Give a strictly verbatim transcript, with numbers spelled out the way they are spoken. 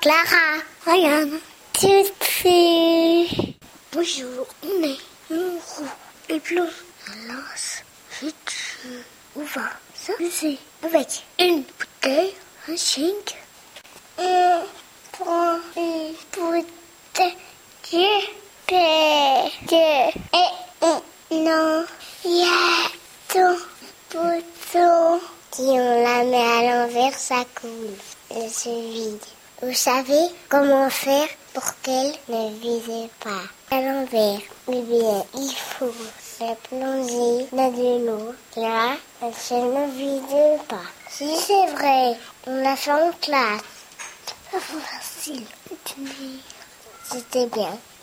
Clara, regarde. Tu sais. Bonjour, on est en roue. Et puis, on lance vite. On va s'amuser avec une bouteille, un chink. On prend une bouteille de paix. Et on enlève ton bouton. Si on la met à l'envers, ça coule. Elle se vide. Vous savez comment faire pour qu'elle ne vide pas à l'envers? Eh bien, il faut la plonger dans de l'eau. Là, elle ne vide pas. Si c'est vrai, on l'a fait en classe. C'est pas facile. C'était bien.